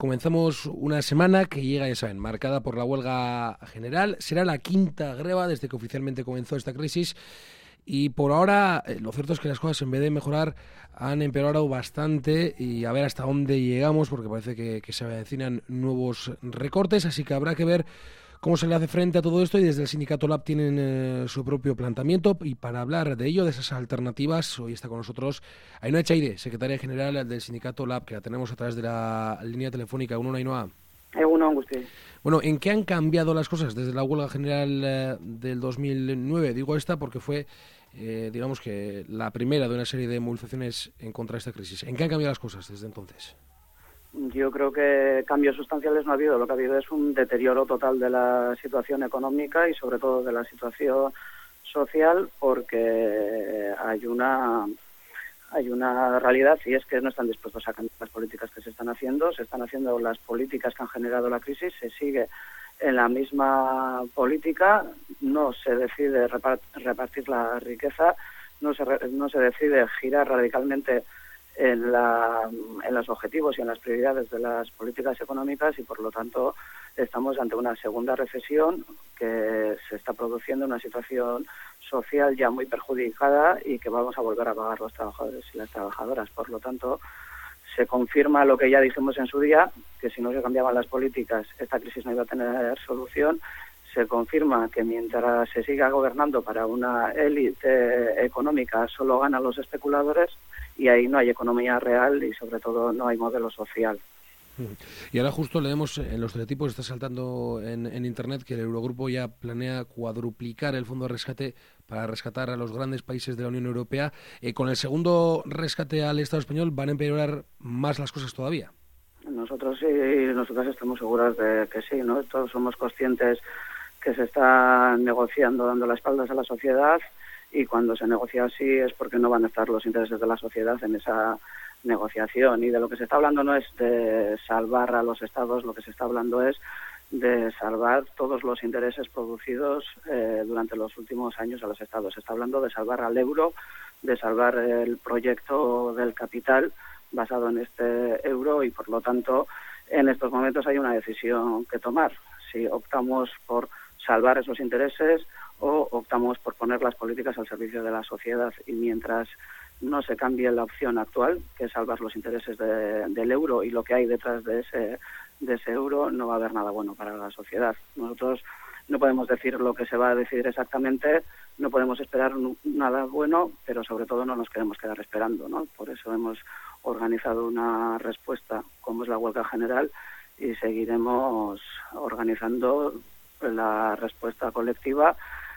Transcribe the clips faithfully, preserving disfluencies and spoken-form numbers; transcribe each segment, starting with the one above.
Comenzamos una semana que llega, ya saben, marcada por la huelga general. Será la quinta greva desde que oficialmente comenzó esta crisis. Y por ahora, eh, lo cierto es que las cosas, en vez de mejorar, han empeorado bastante. Y a ver hasta dónde llegamos, porque parece que, que se avecinan nuevos recortes. Así que habrá que ver cómo se le hace frente a todo esto, y desde el sindicato Lab tienen eh, su propio planteamiento. Y para hablar de ello, de esas alternativas, hoy está con nosotros Ainhoa Echaide, secretaria general del sindicato Lab, que la tenemos a través de la línea telefónica. Uno, Ainhoa. Uno, Agustín. Bueno, ¿en qué han cambiado las cosas desde la huelga general eh, del dos mil nueve? Digo esta porque fue, eh, digamos que, la primera de una serie de movilizaciones en contra de esta crisis. ¿En qué han cambiado las cosas desde entonces? Yo creo que cambios sustanciales no ha habido. Lo que ha habido es un deterioro total de la situación económica y sobre todo de la situación social, porque hay una hay una realidad, y es que no están dispuestos a cambiar las políticas que se están haciendo. Se están haciendo las políticas que han generado la crisis, se sigue en la misma política, no se decide repartir la riqueza, no se no se decide girar radicalmente en, la, en los objetivos y en las prioridades de las políticas económicas, y por lo tanto estamos ante una segunda recesión que se está produciendo, una situación social ya muy perjudicada y que vamos a volver a pagar los trabajadores y las trabajadoras. Por lo tanto, se confirma lo que ya dijimos en su día, que si no se cambiaban las políticas esta crisis no iba a tener solución. Se confirma que mientras se siga gobernando para una élite económica solo ganan los especuladores, y ahí no hay economía real y sobre todo no hay modelo social. Y ahora justo leemos en los teletipos, está saltando en, en internet, que el Eurogrupo ya planea cuadruplicar el fondo de rescate para rescatar a los grandes países de la Unión Europea. Eh, con el segundo rescate al Estado español, ¿van a empeorar más las cosas todavía? Nosotros sí, nosotros estamos seguras de que sí, ¿no? Todos somos conscientes que se está negociando dando las espaldas a la sociedad, y cuando se negocia así es porque no van a estar los intereses de la sociedad en esa negociación. Y de lo que se está hablando no es de salvar a los estados, lo que se está hablando es de salvar todos los intereses producidos eh, durante los últimos años a los estados. Se está hablando de salvar al euro, de salvar el proyecto del capital basado en este euro, y por lo tanto en estos momentos hay una decisión que tomar. Si optamos por salvar esos intereses o optamos por poner las políticas al servicio de la sociedad, y mientras no se cambie la opción actual, que es salvar los intereses de, del euro y lo que hay detrás de ese, de ese euro, no va a haber nada bueno para la sociedad. Nosotros no podemos decir lo que se va a decidir exactamente, no podemos esperar nada bueno, pero sobre todo no nos queremos quedar esperando, ¿no? Por eso hemos organizado una respuesta como es la huelga general, y seguiremos organizando la respuesta colectiva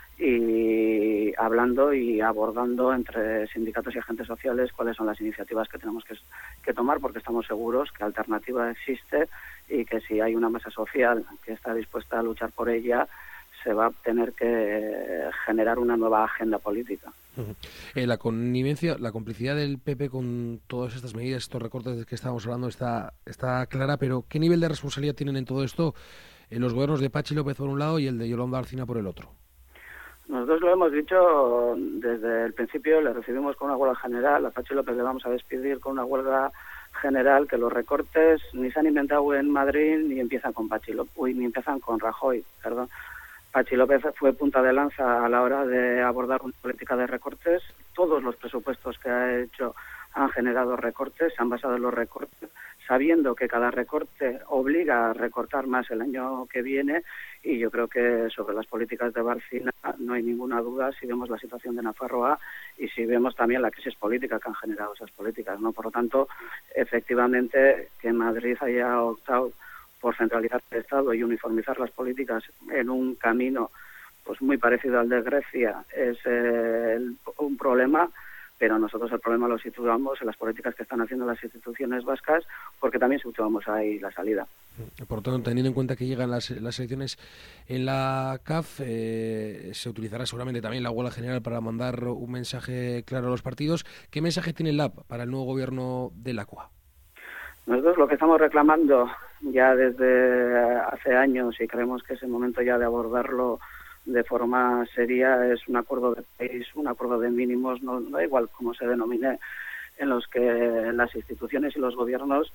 y hablando y abordando entre sindicatos y agentes sociales cuáles son las iniciativas que tenemos que, que tomar, porque estamos seguros que alternativa existe y que si hay una masa social que está dispuesta a luchar por ella, se va a tener que generar una nueva agenda política. Uh-huh. Eh, la connivencia, la complicidad del P P con todas estas medidas, estos recortes de que estábamos hablando, está, está clara, pero ¿qué nivel de responsabilidad tienen en todo esto eh, los gobiernos de Patxi López por un lado y el de Yolanda Alsina por el otro? Nosotros lo hemos dicho desde el principio, le recibimos con una huelga general, a Patxi López le vamos a despedir con una huelga general, que los recortes ni se han inventado en Madrid ni empiezan con Patxi López, uy, ni empiezan con Rajoy, perdón. Patxi López fue punta de lanza a la hora de abordar una política de recortes. Todos los presupuestos que ha hecho han generado recortes, se han basado en los recortes, sabiendo que cada recorte obliga a recortar más el año que viene, y yo creo que sobre las políticas de Barcina no hay ninguna duda si vemos la situación de Nafarroa y si vemos también la crisis política que han generado esas políticas, ¿no? Por lo tanto, efectivamente, que Madrid haya optado por centralizar el Estado y uniformizar las políticas en un camino pues muy parecido al de Grecia es eh, el, un problema, pero nosotros el problema lo situamos en las políticas que están haciendo las instituciones vascas, porque también situamos ahí la salida. Por lo tanto, teniendo en cuenta que llegan las, las elecciones en la C A F, eh, se utilizará seguramente también la huelga general para mandar un mensaje claro a los partidos. ¿Qué mensaje tiene el Lab para el nuevo gobierno de Lakua? Nosotros lo que estamos reclamando ya desde hace años, y creemos que es el momento ya de abordarlo de forma seria, es un acuerdo de país, un acuerdo de mínimos, no da igual cómo se denomine, en los que las instituciones y los gobiernos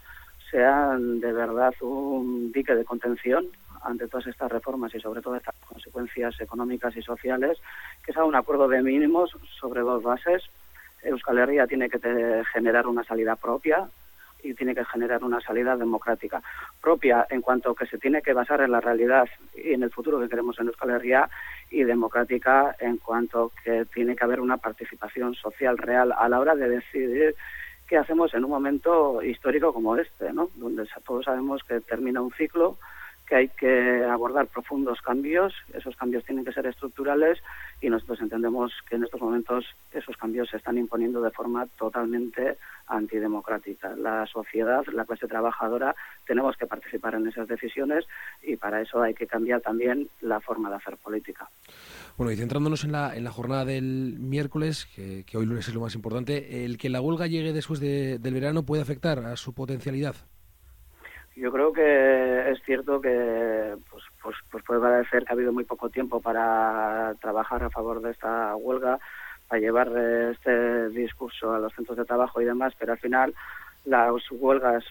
sean de verdad un dique de contención ante todas estas reformas y sobre todo estas consecuencias económicas y sociales, que sea un acuerdo de mínimos sobre dos bases. Euskal Herria tiene que te, generar una salida propia y tiene que generar una salida democrática. Propia en cuanto que se tiene que basar en la realidad y en el futuro que queremos en Euskal Herria, y democrática en cuanto que tiene que haber una participación social real a la hora de decidir qué hacemos en un momento histórico como este, ¿no? Donde todos sabemos que termina un ciclo, que hay que abordar profundos cambios, esos cambios tienen que ser estructurales y nosotros entendemos que en estos momentos esos cambios se están imponiendo de forma totalmente antidemocrática. La sociedad, la clase trabajadora, tenemos que participar en esas decisiones y para eso hay que cambiar también la forma de hacer política. Bueno, y centrándonos en la, en la jornada del miércoles, que, que hoy lunes es lo más importante, ¿el que la huelga llegue después de, del verano puede afectar a su potencialidad? Yo creo que es cierto que pues, pues, pues puede parecer que ha habido muy poco tiempo para trabajar a favor de esta huelga, para llevar este discurso a los centros de trabajo y demás, pero al final las huelgas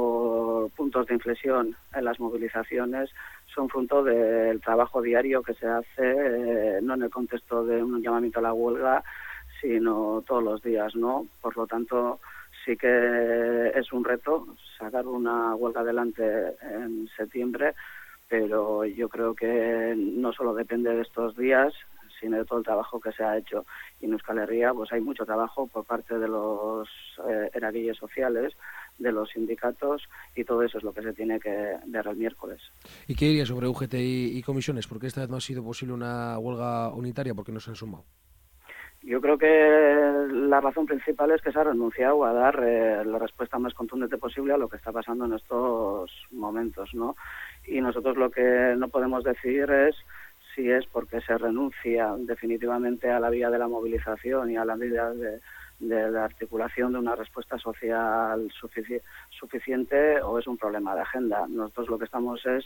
o puntos de inflexión en las movilizaciones son fruto del trabajo diario que se hace, eh, no en el contexto de un llamamiento a la huelga, sino todos los días, ¿no? Por lo tanto, sí que es un reto sacar una huelga adelante en septiembre, pero yo creo que no solo depende de estos días, sino de todo el trabajo que se ha hecho. Y en Euskal Herria pues hay mucho trabajo por parte de los eh, eragiles sociales, de los sindicatos, y todo eso es lo que se tiene que ver el miércoles. ¿Y qué diría sobre U G T y, y comisiones? ¿Por qué esta vez no ha sido posible una huelga unitaria? ¿Por qué no se han sumado? Yo creo que la razón principal es que se ha renunciado a dar eh, la respuesta más contundente posible a lo que está pasando en estos momentos, ¿no? Y nosotros lo que no podemos decir es si es porque se renuncia definitivamente a la vía de la movilización y a la vía de, de la articulación de una respuesta social sufici- suficiente o es un problema de agenda. Nosotros lo que estamos es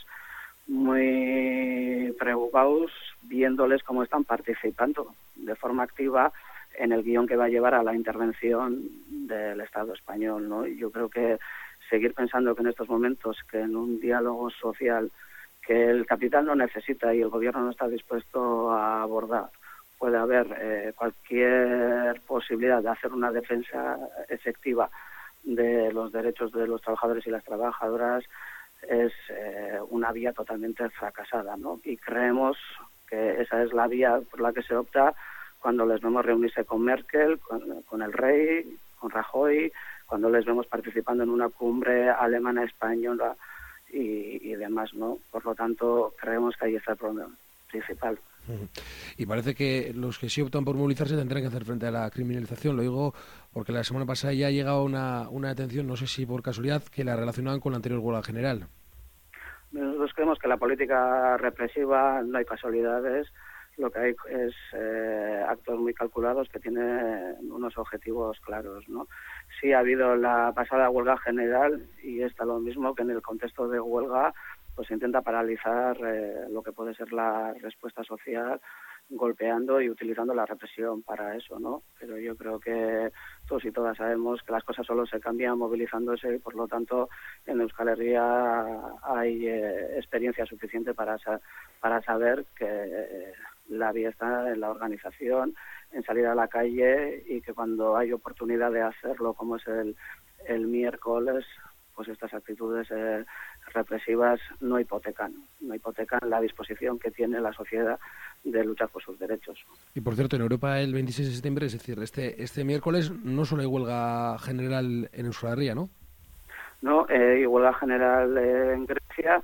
muy preocupados viéndoles cómo están participando de forma activa en el guión que va a llevar a la intervención del Estado español, ¿no? Y yo creo que seguir pensando que en estos momentos, que en un diálogo social que el capital no necesita y el gobierno no está dispuesto a abordar, puede haber eh, cualquier posibilidad de hacer una defensa efectiva de los derechos de los trabajadores y las trabajadoras, es eh, una vía totalmente fracasada, ¿no? Y creemos que esa es la vía por la que se opta cuando les vemos reunirse con Merkel, con, con el rey, con Rajoy, cuando les vemos participando en una cumbre alemana española y, y demás, ¿no? Por lo tanto, creemos que ahí está el problema principal. Y parece que los que sí optan por movilizarse tendrán que hacer frente a la criminalización. Lo digo porque la semana pasada ya ha llegado una, una detención, no sé si por casualidad, que la relacionaban con la anterior huelga general. Nosotros creemos que la política represiva no hay casualidades, lo que hay es eh, actos muy calculados que tienen unos objetivos claros, ¿no? Sí ha habido la pasada huelga general y está lo mismo que en el contexto de huelga pues se intenta paralizar eh, lo que puede ser la respuesta social golpeando y utilizando la represión para eso, ¿no? Pero yo creo que todos y todas sabemos que las cosas solo se cambian movilizándose y por lo tanto en Euskal Herria hay eh, experiencia suficiente para sa- para saber que eh, la vía está en la organización, en salir a la calle y que cuando hay oportunidad de hacerlo, como es el, el miércoles, pues estas actitudes eh, represivas no hipotecan, no hipotecan la disposición que tiene la sociedad de luchar por sus derechos. Y por cierto, en Europa el veintiséis de septiembre, es decir, este este miércoles, no solo hay huelga general en Euskal Herria, ¿no? No, eh, hay huelga general eh, en Grecia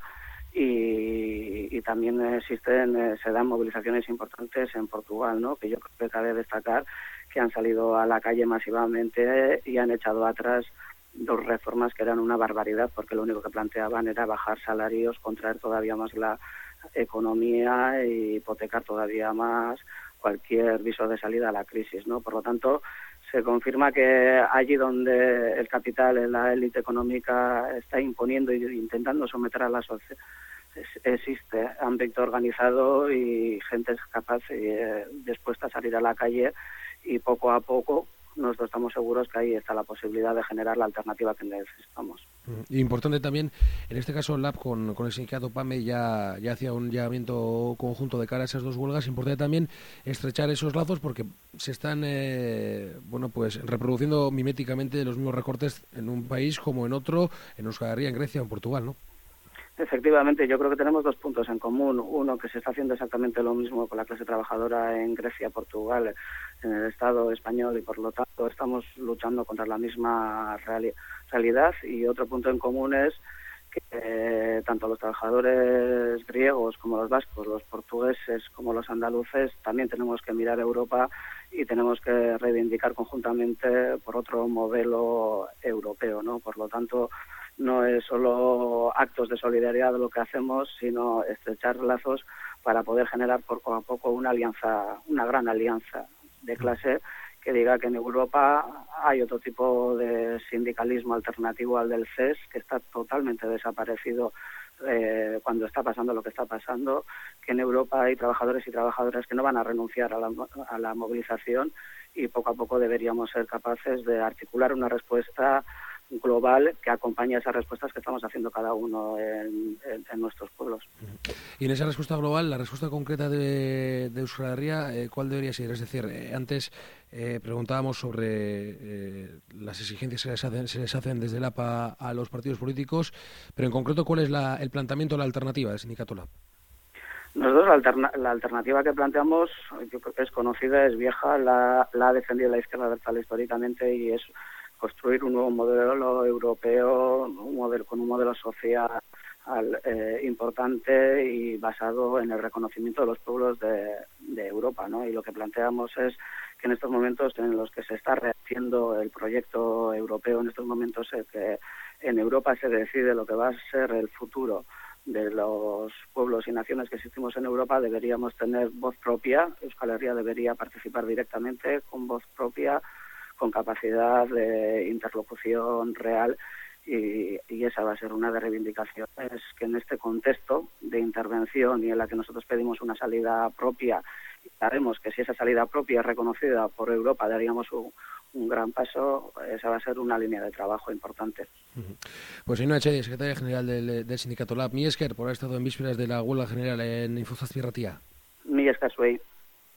y, y también existen, eh, se dan movilizaciones importantes en Portugal, ¿no? Que yo creo que cabe destacar que han salido a la calle masivamente y han echado atrás dos reformas que eran una barbaridad porque lo único que planteaban era bajar salarios, contraer todavía más la economía e hipotecar todavía más cualquier viso de salida a la crisis, ¿no? Por lo tanto, se confirma que allí donde el capital, la élite económica está imponiendo e intentando someter a la sociedad, existe ámbito organizado y gente capaz y eh, dispuesta a salir a la calle y poco a poco nosotros estamos seguros que ahí está la posibilidad de generar la alternativa que necesitamos. Y importante también, en este caso, el Lab con, con el sindicato PAME ya, ya hacía un llamamiento conjunto de cara a esas dos huelgas. Importante también estrechar esos lazos porque se están eh, bueno pues reproduciendo miméticamente los mismos recortes en un país como en otro, en Euskal Herria, en Grecia o en Portugal, ¿no? Efectivamente, yo creo que tenemos dos puntos en común. Uno, que se está haciendo exactamente lo mismo con la clase trabajadora en Grecia, Portugal, en el Estado español, y por lo tanto estamos luchando contra la misma reali- realidad. Y otro punto en común es que eh, tanto los trabajadores griegos como los vascos, los portugueses como los andaluces, también tenemos que mirar a Europa y tenemos que reivindicar conjuntamente por otro modelo europeo, ¿no? Por lo tanto, no es solo actos de solidaridad lo que hacemos, sino estrechar lazos para poder generar poco a poco una alianza, una gran alianza de clase que diga que en Europa hay otro tipo de sindicalismo alternativo al del C E S, que está totalmente desaparecido eh, cuando está pasando lo que está pasando, que en Europa hay trabajadores y trabajadoras que no van a renunciar a la, a la movilización, y poco a poco deberíamos ser capaces de articular una respuesta global que acompaña esas respuestas que estamos haciendo cada uno en, en, en nuestros pueblos. Y en esa respuesta global, la respuesta concreta de, de Euskal Herria, eh, ¿cuál debería ser? Es decir, eh, antes eh, preguntábamos sobre eh, las exigencias que les hacen, se les hacen desde el A P A a los partidos políticos, pero en concreto, ¿cuál es la, el planteamiento o la alternativa del sindicato Lab? Nosotros la, alterna la alternativa que planteamos, yo creo que es conocida, es vieja, la, la ha defendido la izquierda abertzale históricamente, y es construir un nuevo modelo europeo, un modelo con un modelo social eh, importante y basado en el reconocimiento de los pueblos de, de Europa, ¿no? Y lo que planteamos es que en estos momentos en los que se está rehaciendo el proyecto europeo, en estos momentos es que en Europa se decide lo que va a ser el futuro de los pueblos y naciones que existimos en Europa, deberíamos tener voz propia. Euskal Herria debería participar directamente con voz propia, con capacidad de interlocución real, y, y esa va a ser una de reivindicaciones que en este contexto de intervención y en la que nosotros pedimos una salida propia, y sabemos que si esa salida propia es reconocida por Europa daríamos un, un gran paso, esa va a ser una línea de trabajo importante. Pues Ainhoa Etxedia, secretaria general del, del sindicato Lab, mi esker por haber estado en vísperas de la huelga general en Infozazpi Ratia. Mi esker zuei.